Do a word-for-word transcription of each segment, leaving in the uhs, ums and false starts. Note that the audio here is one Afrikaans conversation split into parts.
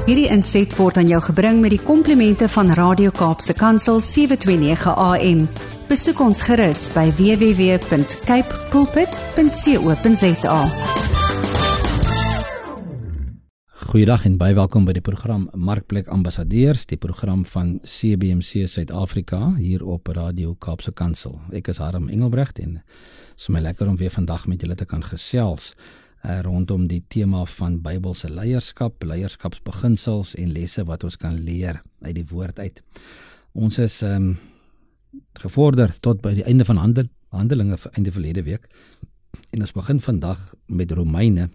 Hierdie inset word aan jou gebring met die komplimente van Radio Kaapse Kansel sewe twee nege A M. Besoek ons gerus by w w w punt cape pulpit punt co punt za. Goeiedag en baie welkom by die program Markplek Ambassadeurs, die program van C B M C Suid-Afrika hier op Radio Kaapse Kansel. Ek is Harm Engelbrecht en het is my lekker om weer vandag met julle te kan gesels uh, rondom die tema van Bybelse leierskap, leierskapsbeginsels en lesse wat ons kan leer uit die woord uit. Ons is um, gevorder tot by die einde van handel, handelinge einde verlede week en ons begin vandag met Romeine.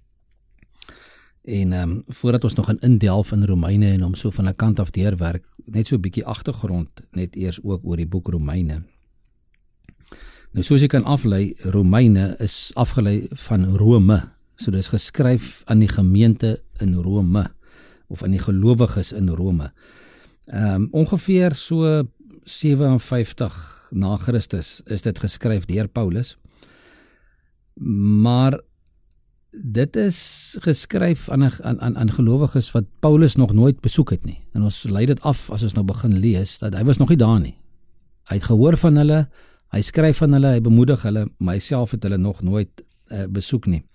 En um, voordat ons nog gaan indelf in Romeine en om so van 'n kant af deurwerk, net so 'n bietjie agtergrond, net eers ook oor die boek Romeine. Nou soos jy kan aflei, Romeine is afgelei van Rome. So dit is geskryf aan die gemeente in Rome, of aan die gelowiges in Rome. Um, ongeveer so sewenvyftig na Christus is dit geskryf deur Paulus, maar dit is geskryf aan, aan, aan, aan gelowiges wat Paulus nog nooit besoek het nie. En ons lei dit af as ons nou begin lees, dat hy was nog nie daar nie. Hy het gehoor van hulle, hy skryf van hulle, hy bemoedig hulle, maar hy self het hulle nog nooit uh, besoek nie.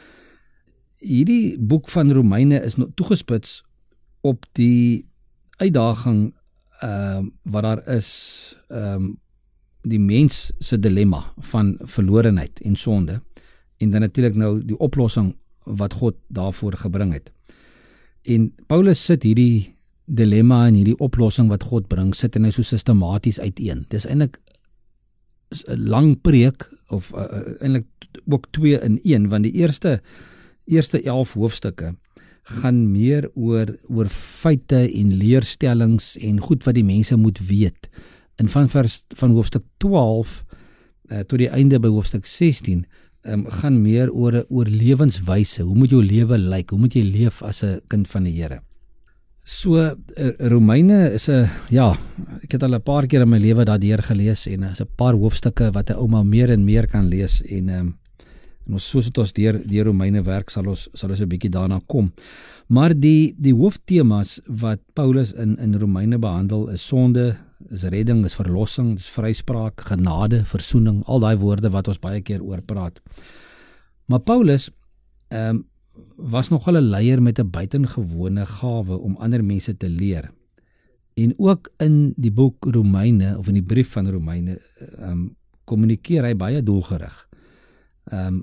Hierdie boek van Romeine is nou toegespits op die uitdaging uh, wat daar is, um, die mens se dilemma van verlorenheid en sonde, en dan natuurlik nou die oplossing wat God daarvoor gebring het. En Paulus sit hierdie dilemma en hierdie oplossing wat God bring, sit en hy so sistematies uiteen. Dis eintlik 'n lang preek, of uh, eintlik ook twee in een, want die eerste, eerste elf hoofstukke gaan meer oor, oor feite en leerstellings en goed wat die mense moet weet. En van, vers, van hoofstuk twaalf uh, tot die einde by hoofstuk sestien, Um, gaan meer oor, oor lewenswyse, hoe moet jou lewe lyk, hoe moet jy leef as 'n kind van die Here. So, uh, Romeine is 'n, ja, ek het al 'n paar keer in my lewe daardeur gelees, en is 'n paar hoofstukke wat 'n ouma meer en meer kan lees, en, um, en ons, soos het ons deur, deur Romeine werk, sal ons, sal ons 'n bietjie daarna kom. Maar die, die hooftemas wat Paulus in, in Romeine behandel, is sonde, is redding, is verlossing, is vryspraak, genade, versoening, al daai woorde wat ons baie keer oor praat. Maar Paulus um, was nogal 'n leier met 'n buitengewone gawe om ander mense te leer. En ook in die boek Romeine, of in die brief van Romeine, um, kommunikeer hy baie doelgerig. Um,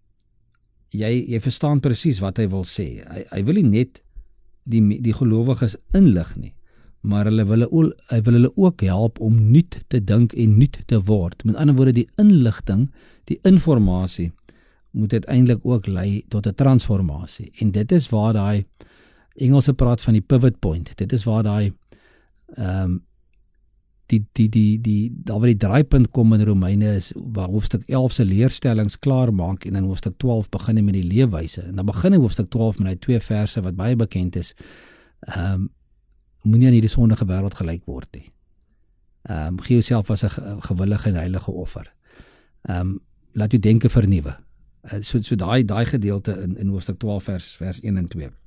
jy, jy verstaan presies wat hy wil sê. Hy, hy wil nie net die, die gelowiges inlig nie, maar hulle wil, hy wil hulle ook help om nuut te dink en nuut te word. Met ander woorde, die inligting, die informasie, moet uiteindelik ook lei tot 'n transformasie. En dit is waar daai, Engelse praat van die pivot point, dit is waar daai, um, die, die, die, die, daar waar die draaipunt kom in Romeine is, waar hoofstuk elf se leerstellings klaar maak, en in hoofstuk twaalf begin hy met die leefwyse. En dan begin hy hoofstuk twaalf met die twee verse wat baie bekend is, um, moenie aan hierdie sondige wêreld gelyk word nie. Um, gee jouself as 'n gewillige en heilige offer. Um, laat jou denke vernuwe. Uh, so so daai daai gedeelte in, in hoofstuk twaalf vers, vers een en twee.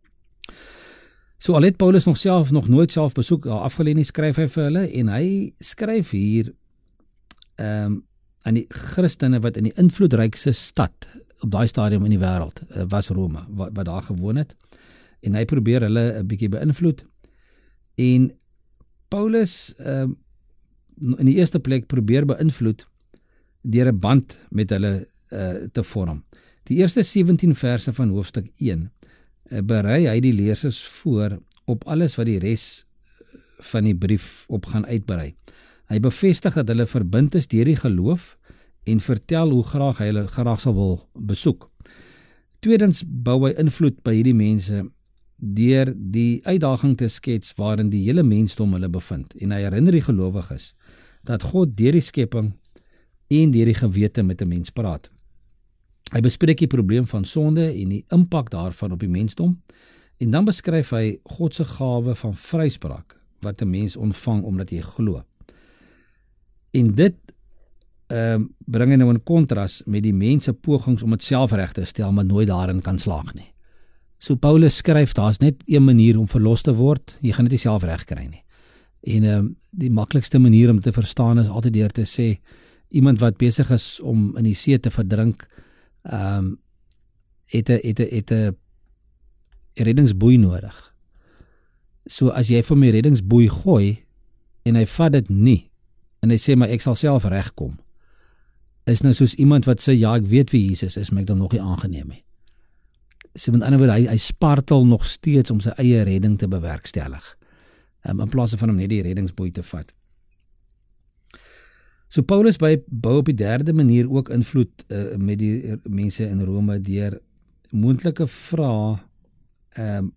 So al het Paulus nog self nog nooit self besoek afgelê nie, skryf hy vir hulle, en hy skryf hier um, aan die Christene wat in die invloedrykste stad op daai stadium in die wêreld uh, was Rome, wat, wat daar gewoon het, en hy probeer hulle 'n bietjie beïnvloed. En Paulus um, in die eerste plek probeer beïnvloed deur 'n band met hulle uh, te vorm. Die eerste sewentien verse van hoofstuk een uh, berei hy die lesers voor op alles wat die res van die brief op gaan uitbrei. Hy bevestig dat hulle verbind is deur die geloof en vertel hoe graag hy hulle graag sal wil besoek. Tweedens bou hy invloed by hierdie mense deur die uitdaging te skets waarin die hele mensdom hulle bevind, en hy herinner die gelowiges dat God deur die skepping en deur die gewete met 'n mens praat. Hy bespreek die probleem van sonde en die impak daarvan op die mensdom, en dan beskryf hy God se gawe van vryspraak wat 'n mens ontvang omdat jy glo. En dit um, bring hy nou in kontras met die mense pogings om dit self reg te stel, maar nooit daarin kan slaag nie. So Paulus skryf, daar's net een manier om verlos te word, jy gaan dit nie self reg kry nie. En um, die maklikste manier om te verstaan is altyd deur te sê, iemand wat besig is om in die see te verdrink, um, het 'n het 'n het 'n reddingsboei nodig. So as jy vir my reddingsboei gooi, en hy vat dit nie, en hy sê, maar ek sal self regkom, is nou soos iemand wat sê, ja, ek weet wie Jesus is, maar ek het hom nog nie aangeneem nie. So met ander woorde, hy, hy spartel nog steeds om sy eie redding te bewerkstellig, um, in plaas van om net die reddingsboei te vat. So Paulus by, bou op die derde manier ook invloed uh, met die mense in Rome, deur moontlike vrae um,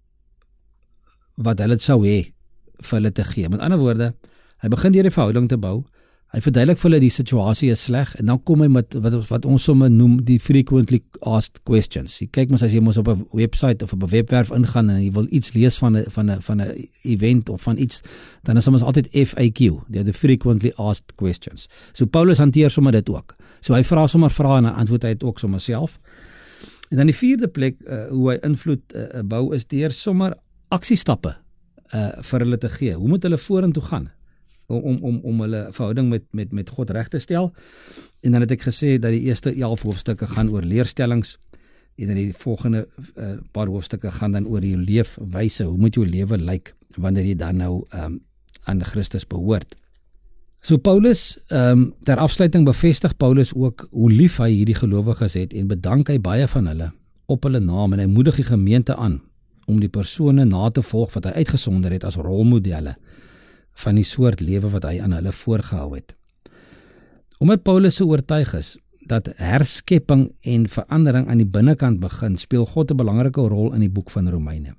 wat hulle sou hê vir hulle te gee. Met ander woorde, hy begin deur die verhouding te bou, hy verduidelik vir hulle die situasie is sleg, en dan kom hy met wat, wat ons sommer noem die frequently asked questions. Jy kyk mos as jy mos op 'n website of op 'n webwerf ingaan en jy wil iets lees van 'n van 'n van 'n event of van iets, dan is soms altyd F A Q, die frequently asked questions. So Paulus hanteer sommer dit ook. So hy vra sommer vrae en antwoord hy dit ook sommer self. En dan die vierde plek uh, hoe hy invloed uh, bou is deur sommer aksiestappe uh, vir hulle te gee. Hoe moet hulle vorentoe gaan? Om, om, om hulle verhouding met, met, met God reg te stel. En dan het ek gesê dat die eerste elf hoofstukke gaan oor leerstellings, en dan die volgende uh, paar hoofstukke gaan dan oor jou leefwyse, hoe moet jou lewe lyk, wanneer jy dan nou um, aan Christus behoort. So Paulus, um, ter afsluiting bevestig Paulus ook hoe lief hy hierdie gelowiges het, en bedank hy baie van hulle op hulle naam, en hy moedig die gemeente aan, om die persone na te volg wat hy uitgesonder het as rolmodelle, van die soort lewe wat hy aan hulle voorgehou het. Omdat Paulus so oortuig is, dat herskepping en verandering aan die binnekant begin, speel God 'n belangrike rol in die boek van Romeine.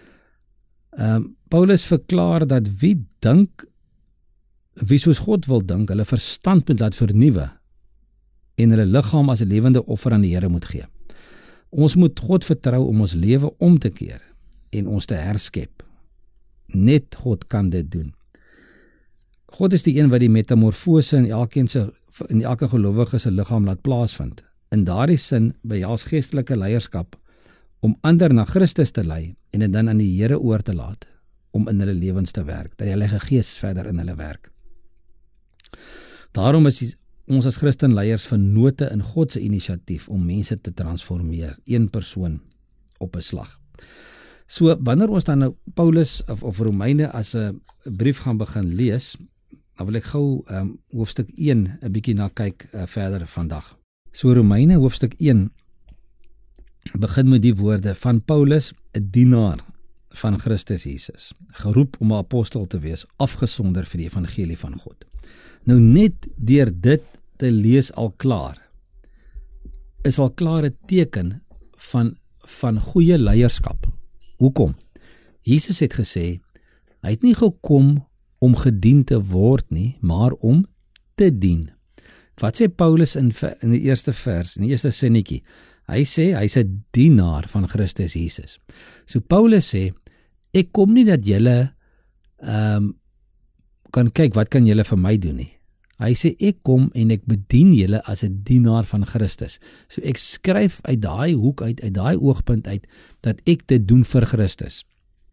Um, Paulus verklaar dat wie dink, wie soos God wil dink, hulle verstand moet laat vernuwe, en hulle liggaam as 'n lewende offer aan die Here moet gee. Ons moet God vertrou om ons lewe om te keer, en ons te herskep. Net God kan dit doen. God is die een wat die metamorfose in elkeen se in elke gelowige se liggaam laat plaasvind. In daardie sin behels geestelike leierskap om ander na Christus te lei en dit dan aan die Here oor te laat om in hulle lewens te werk, dat die Heilige Gees verder in hulle werk. Daarom is die, ons as Christenleiers vennote in God se inisiatief om mense te transformeer, een persoon op 'n slag. So wanneer ons dan nou Paulus of, of Romeine as 'n brief gaan begin lees, dan wil ek gou um, hoofstuk een 'n bietjie na kyk uh, verder vandag. So Romeine hoofstuk een begin met die woorde van Paulus, 'n dienaar van Christus Jesus, geroep om 'n apostel te wees, afgesonder vir die evangelie van God. Nou net deur dit te lees al klaar, is al klaar 'n teken van, van goeie leierskap. Hoekom? Jesus het gesê, hy het nie gekom om gedien te word nie, maar om te dien. Wat sê Paulus in, in die eerste vers, in die eerste sinnetjie? Hy sê, hy is 'n dienaar van Christus Jesus. So Paulus sê, ek kom nie dat julle um, kan kyk, wat kan julle vir my doen nie. Hy sê, ek kom en ek bedien julle as 'n dienaar van Christus. So ek skryf uit daai hoek uit, uit daai oogpunt uit, dat ek dit doen vir Christus.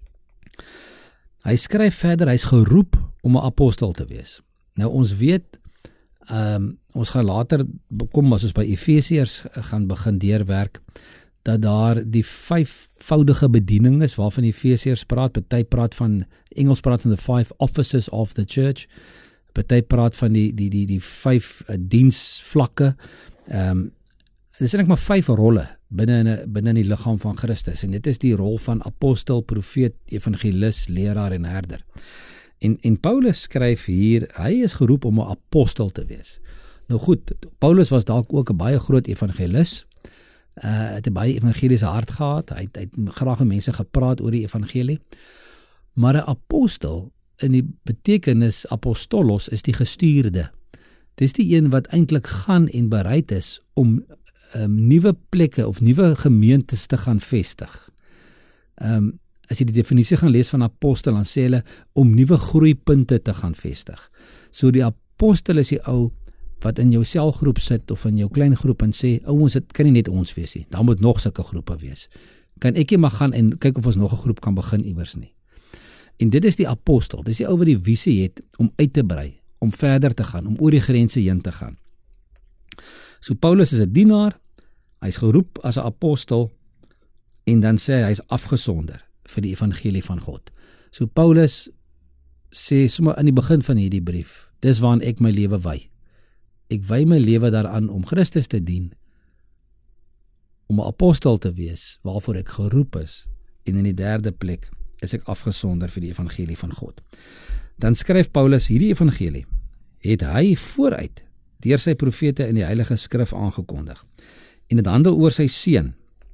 Hy skryf verder, hy is geroep om 'n apostel te wees. Nou ons weet, um, ons gaan later kom, as ons by Efesiërs gaan begin deurwerk, dat daar die vyfvoudige bediening is, waarvan Efesiërs praat, party praat van, Engels praat van the five offices of the church, party praat van die, die, die, die vyf uh, diensvlakke. Um, dit is eintlik maar vyf rolle binne in, binne in die liggaam van Christus, en dit is die rol van apostel, profeet, evangelis, leraar en herder. En, en Paulus skryf hier, hy is geroep om 'n apostel te wees. Nou goed, Paulus was dalk ook 'n baie groot evangelis, uh, het 'n baie evangeliese hart gehad, hy het, hy het graag met mense gepraat oor die evangelie, maar 'n apostel, in die betekenis apostolos, is die gestuurde. Dis die een wat eintlik gaan en bereid is om um, nuwe plekke of nuwe gemeentes te gaan vestig. Um, as jy die definisie gaan lees van apostel, dan sê hulle om nuwe groeipunte te gaan vestig. So die apostel is die ou wat in jou selgroep sit of in jou klein groep en sê, ouens, dit kan nie net ons wees nie, daar moet nog sulke groepe wees. kan ek nie maar gaan en kyk of ons nog 'n groep kan begin iewers nie. En dit is die apostel, dis die ou wat die visie het om uit te brei, om verder te gaan, om oor die grense heen te gaan. So Paulus is 'n dienaar, hy is geroep as 'n apostel, en dan sê hy, hy is afgesonder vir die evangelie van God. So Paulus sê sommer aan die begin van hierdie brief, dis waaraan ek my lewe wy. Ek wy my lewe daaraan om Christus te dien, om 'n apostel te wees, waarvoor ek geroep is, en in die derde plek is ek afgesonder vir die evangelie van God. Dan skryf Paulus, hierdie evangelie het hy vooruit deur sy profete in die Heilige Skrif aangekondig, en dit handel oor sy seun.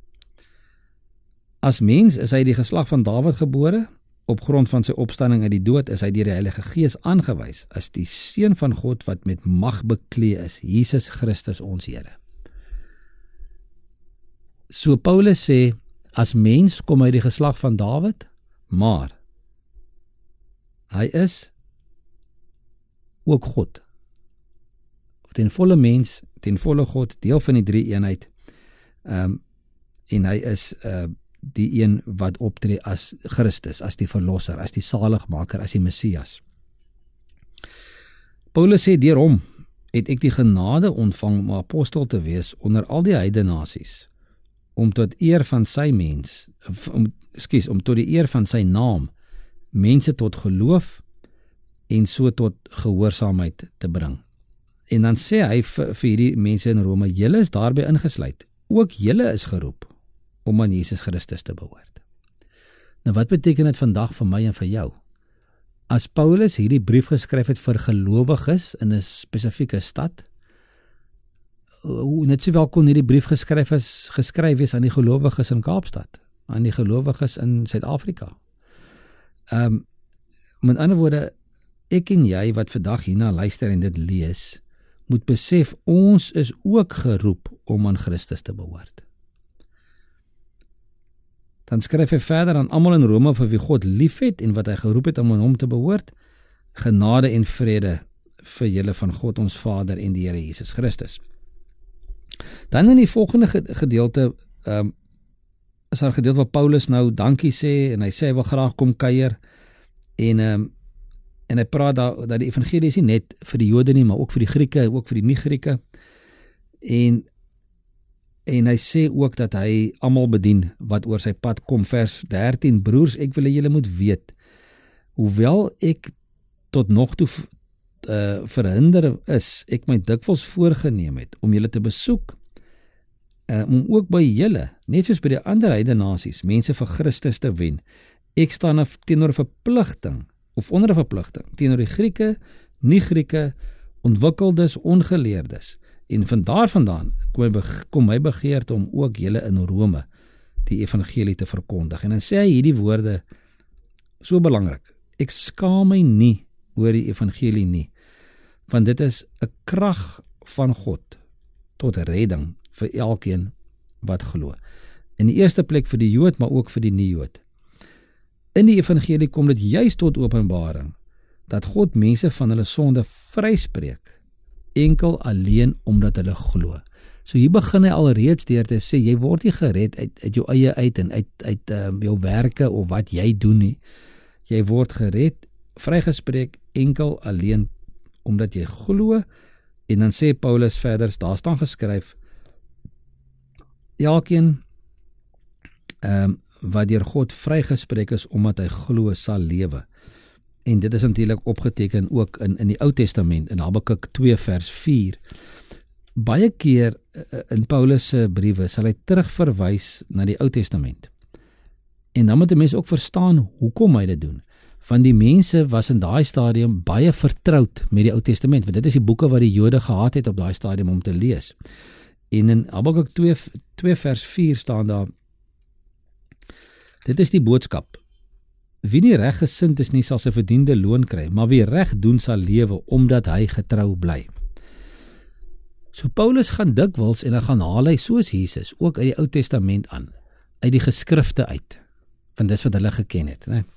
As mens is hy die geslag van Dawid gebore, op grond van sy opstanding uit die dood is hy deur die Heilige Gees aangewys as die seun van God wat met mag beklee is, Jesus Christus ons Here. So Paulus sê, as mens kom hy die geslag van Dawid, maar hy is ook God. Ten volle mens, ten volle God, deel van die drie eenheid, um, en hy is uh, die een wat optree as Christus, as die verlosser, as die saligmaker, as die Messias. Paulus sê, deur hom het ek die genade ontvang om apostel te wees onder al die heidenasies, om tot eer van sy mens, om, excuse, om tot die eer van sy naam, mense tot geloof, en so tot gehoorsaamheid te bring. En dan sê hy vir, vir hierdie mense in Rome, julle is daarby ingesluit, ook julle is geroep, om aan Jesus Christus te behoort. Nou wat beteken dit vandag vir my en vir jou? As Paulus hierdie brief geskryf het vir gelowiges in 'n spesifieke stad, net sowel kon hierdie brief geskryf is, geskryf is aan die gelowiges in Kaapstad, aan die gelowiges in Suid-Afrika. Um, met ander woorde, ek en jy wat vandag hierna luister en dit lees, moet besef, ons is ook geroep om aan Christus te behoort. Dan skryf hy verder aan almal in Rome vir wie God liefhet en wat hy geroep het om aan hom te behoort, genade en vrede vir julle van God ons Vader en die Here Jesus Christus. Dan in die volgende gedeelte, um, is daar 'n gedeelte waar Paulus nou dankie sê, en hy sê hy wil graag kom kuier, en, um, en hy praat daar, dat die evangelie is nie net vir die Jode nie, maar ook vir die Grieke, ook vir die nie-Grieke, en En hy sê ook dat hy almal bedien wat oor sy pad kom. Vers dertien, broers, ek wil julle moet weet, hoewel ek tot nog toe uh, verhinder is, ek my dikwels voorgeneem het om julle te besoek, uh, om ook by julle, net soos by die ander heidenasies, mense vir Christus te wen. Ek staan teenoor 'n verpligting, of onder 'n verpligting, teenoor die Grieke, nie-Grieke, ontwikkeldes, ongeleerdes. En van daar vandaan kom, kom my begeerte om ook julle in Rome die evangelie te verkondig. En dan sê hy hierdie woorde, so belangrik, ek skaam my nie oor die evangelie nie, want dit is 'n krag van God tot redding vir elkeen wat glo. In die eerste plek vir die Jood, maar ook vir die nie-Jood. In die evangelie kom dit juis tot openbaring, dat God mense van hulle sonde vryspreek, enkel alleen omdat hulle glo. So hier begin hy alreeds deur te sê, jy word nie gered uit, uit jou eie uit en uit, uit um, jou werke of wat jy doen nie. Jy word gered, vrygespreek, enkel alleen omdat jy glo. En dan sê Paulus verder, daar staan geskryf, elkeen um, wat deur God vrygespreek is omdat hy glo, sal lewe. En dit is natuurlik opgeteken ook in, in die Ou Testament, in Habakuk twee vers vier. Baie keer in Paulus se briewe sal hy terugverwys na die Ou Testament. En dan moet die mense ook verstaan hoekom hy dit doen. Want die mense was in daai stadium baie vertroud met die Ou Testament, want dit is die boeke wat die Jode gehad het op daai stadium om te lees. En in Habakuk twee vers vier staan daar, dit is die boodskap. Wie nie reg gesind is nie, sal sy verdiende loon kry, maar wie reg doen sal lewe, omdat hy getrou bly. So Paulus gaan dikwels, en hy gaan haal hy soos Jesus, ook uit die Ou Testament aan, uit die geskrifte uit, want dis wat hulle geken het. Nee?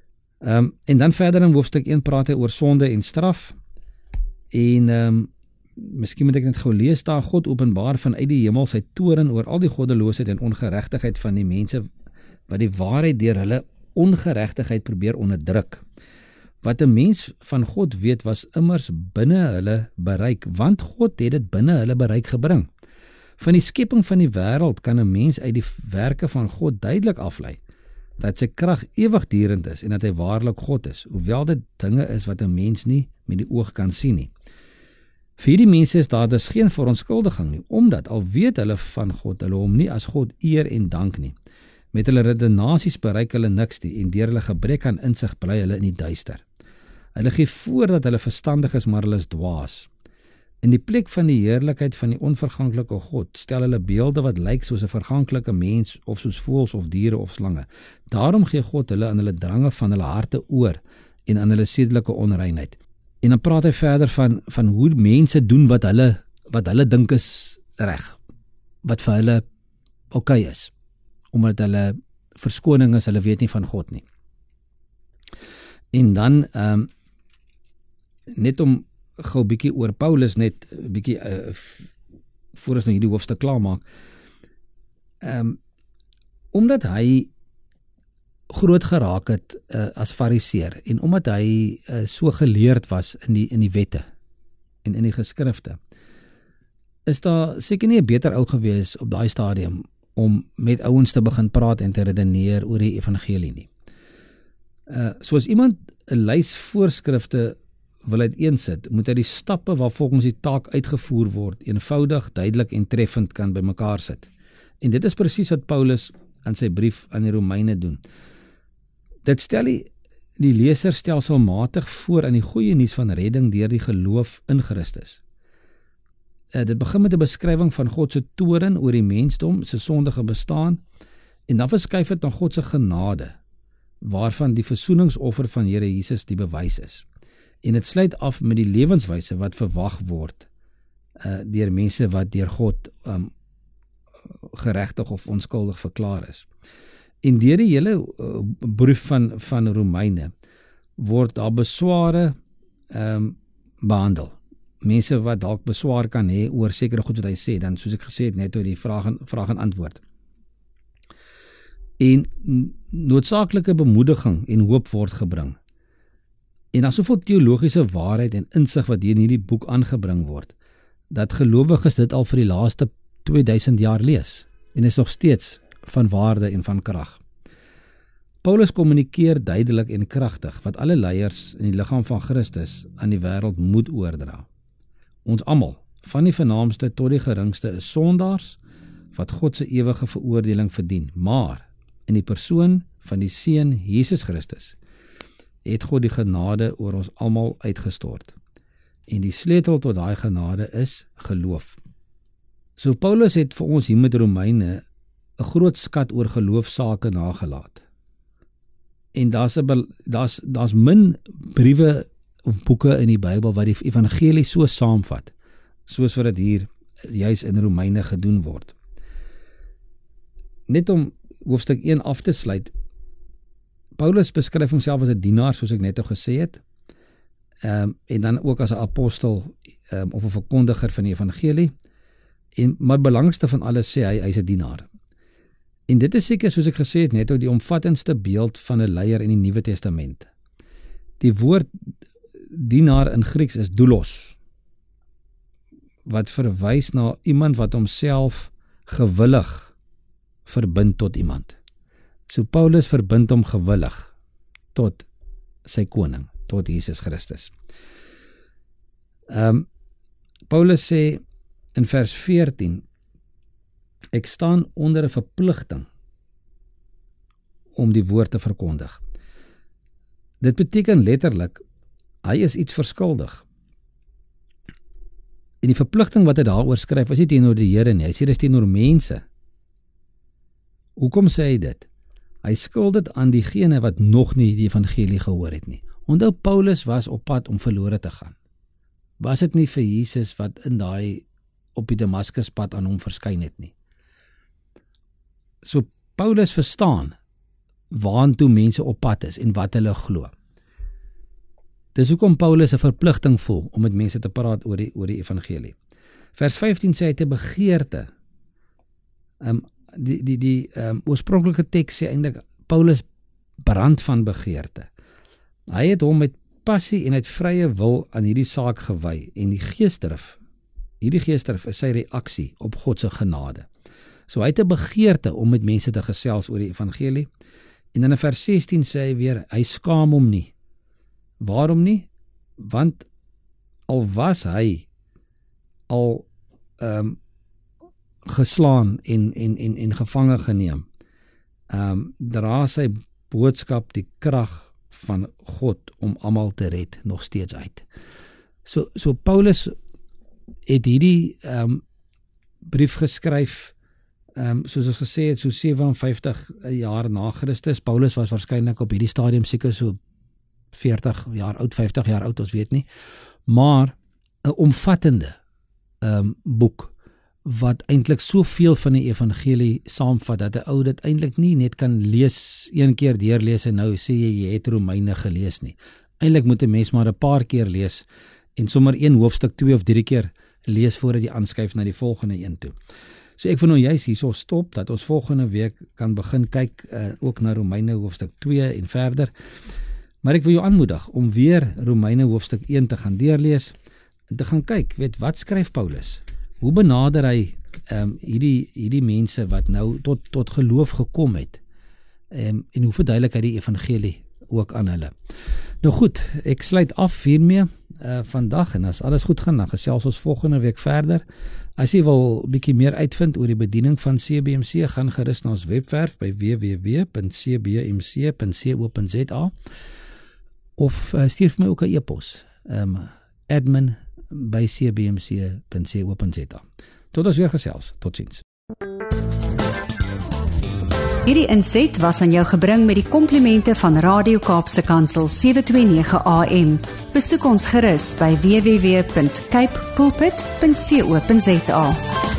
Um, en dan verder in hoofstuk een praat hy oor sonde en straf, en um, miskien moet ek net gou lees daar, God openbaar vanuit die hemel sy toorn oor al die goddeloosheid en ongeregtigheid van die mense, wat die waarheid deur hulle ongeregtigheid probeer onderdruk. Wat 'n mens van God weet, was immers binne hulle bereik, want God het dit binne hulle bereik gebring. Van die skepping van die wêreld kan 'n mens uit die werke van God duidelik aflei, dat sy krag ewigdurend is en dat hy waarlik God is, hoewel dit dinge is wat 'n mens nie met die oog kan sien nie. Vir die mense is daar dus geen verontskuldiging nie, omdat al weet hulle van God, hulle hom nie as God eer en dank nie. Met hulle redenasies bereik hulle niks nie, en deur hulle gebrek aan insig bly hulle in die duister. Hulle gee voor dat hulle verstandig is, maar hulle is dwaas. In die plek van die heerlikheid van die onverganklike God stel hulle beelde wat lyk soos 'n verganklike mens, of soos voëls of diere of slange. Daarom gee God hulle aan hulle drange van hulle harte oor en aan hulle sedelike onreinheid. En dan praat hy verder van van hoe mense doen wat hulle wat hulle dink is reg, wat vir hulle oukei is, omdat hulle verskoning is, hulle weet nie van God nie. En dan um, net om gou 'n bietjie oor Paulus net 'n bietjie uh, voor ons nou hierdie hoofstuk klaar maak. Um, omdat hy groot geraak het uh, as fariseer en omdat hy uh, so geleerd was in die in die wette en in die geskrifte, is daar seker nie 'n beter ou gewees op daai stadium om met ouens te begin praat en te redeneer oor die evangelie nie. Uh, so as iemand 'n lys voorskrifte wil uiteensit, moet hy die stappe waar volgens die taak uitgevoer word, eenvoudig, duidelik en treffend kan bymekaar sit. En dit is presies wat Paulus aan sy brief aan die Romeine doen. Dit stel die, die leser stelselmatig voor aan die goeie nuus van redding deur die geloof in Christus. Uh, dit begin met 'n beskrywing van God se toorn oor die mensdom, se sondige bestaan, en dan verskuif dit na God se genade, waarvan die versoeningsoffer van Here Jesus die bewys is. En dit sluit af met die lewenswyse wat verwag word uh, deur mense wat deur God um, geregtig of onskuldig verklaar is. En deur die hele uh, brief van, van Romeine word daar besware um, behandel. Mense wat dalk beswaar kan hê oor sekere goed wat hy sê, dan soos ek gesê het net oor die vraag en, vraag en antwoord. En noodsaaklike bemoediging en hoop word gebring. En daar soveel teologiese waarheid en insig wat hier in hierdie boek aangebring word, dat gelowiges dit al vir die laaste tweeduisend jaar lees, en is nog steeds van waarde en van krag. Paulus kommunikeer duidelik en kragtig wat alle leiers in die liggaam van Christus aan die wêreld moet oordra. Ons almal, van die vernaamste tot die geringste, is sondaars wat God se ewige veroordeling verdien, maar in die persoon van die Seun Jesus Christus het God die genade oor ons almal uitgestort. En die sleutel tot daai genade is geloof. So Paulus het vir ons hier met Romeine 'n groot skat oor geloofsake nagelaat. En daar's 'n daar's daar's min briewe of boeke in die Bybel wat die evangelie so saamvat, soos wat dit hier juis in Romeine gedoen word. Net om hoofstuk een af te sluit, Paulus beskryf homself as 'n dienaar, soos ek net al gesê het, um, en dan ook as 'n apostel um, of 'n verkondiger van die evangelie, en maar belangrikste van alles sê hy, hy's 'n dienaar. En dit is seker, soos ek gesê het net, die omvattendste beeld van 'n leier in die Nuwe Testament. Die woord dienaar in Grieks is doulos, wat verwys na iemand wat homself gewillig verbind tot iemand. So Paulus verbind hom gewillig tot sy koning, tot Jesus Christus. Um, Paulus sê in vers veertien, ek staan onder 'n verpligting om die woord te verkondig. Dit beteken letterlik, hy is iets verskuldig. En die verpligting wat hy daaroor skryf, is nie teenoor die Here nie, hy sê dit is teenoor mense. Hoekom sê hy dit? Hy skuld dit aan diegene wat nog nie die evangelie gehoor het nie. Onthou, Paulus was op pad om verlore te gaan. Was dit nie vir Jesus wat in daai op die Damaskuspad aan hom verskyn het nie? So Paulus verstaan waantoe mense op pad is en wat hulle glo. Dis hoekom Paulus 'n verpligting voel om met mense te praat oor die, oor die evangelie. Vers vyftien sê hy te begeerte. Um, die die, die um, oorspronklike teks sê eintlik Paulus brand van begeerte. Hy het hom met passie en uit vrye wil aan hierdie saak gewy en die geesdrif, hierdie geesdrif is sy reaksie op God se genade. So hy het 'n begeerte om met mense te gesels oor die evangelie. En dan in vers sestien sê hy weer, hy skaam hom nie. Waarom nie? Want al was hy al um, geslaan en, en, en, en gevange geneem, um, dra sy boodskap die krag van God om almal te red nog steeds uit. So, so Paulus het hierdie um, brief geskryf, um, soos ons gesê het, so vyf sewe vyftig jaar na Christus. Paulus was waarskynlik op hierdie stadium seker so veertig jaar oud, vyftig jaar oud, ons weet nie, maar 'n omvattende um, boek, wat eintlik soveel van die evangelie saamvat, dat 'n ou dit eintlik nie net kan lees, een keer deurlees en nou sê jy, jy het Romeine gelees nie. Eintlik moet 'n mens maar 'n paar keer lees, en sommer een hoofstuk twee of drie keer lees voordat jy aanskuif na die volgende een toe. So ek wil nou juist hierso stop, dat ons volgende week kan begin kyk, uh, ook na Romeine hoofstuk twee en verder. Maar ek wil jou aanmoedig om weer Romeine hoofstuk een te gaan deurlees, en te gaan kyk, weet, wat skryf Paulus? Hoe benader hy um, hierdie, hierdie mense wat nou tot, tot geloof gekom het, um, en hoe verduidelik hy die evangelie ook aan hulle? Nou goed, ek sluit af hiermee uh, vandag, en as alles goed gaan, dan gesels ons volgende week verder. As jy wil bietjie meer uitvind oor die bediening van C B M C, gaan gerus na ons webwerf by w w w punt c b m c punt co punt z a, of uh, stuur vir my ook 'n e-pos, um, admin by c b m c punt co punt z a. Tot ons weer gesels. Totsiens. Hierdie inset was aan jou gebring met die komplimente van Radio Kaapse Kansel sewe twee nege A M. Besoek ons gerus by w w w punt cape pulpit punt co punt z a.